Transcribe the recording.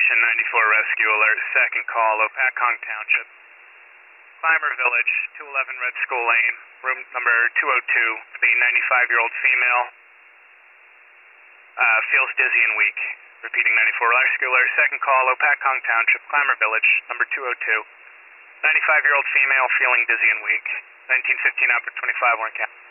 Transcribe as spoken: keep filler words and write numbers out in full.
Station ninety-four Rescue Alert, second call, Opakong Township. Clymer Village, two eleven Red School Lane, room number two oh two, the ninety-five-year-old female. Uh, feels dizzy and weak. Repeating ninety-four Rescue Alert, second call, Opakong Township, Clymer Village, number two oh two. ninety-five-year-old female feeling dizzy and weak. nineteen fifteen out for twenty-five, Warren County.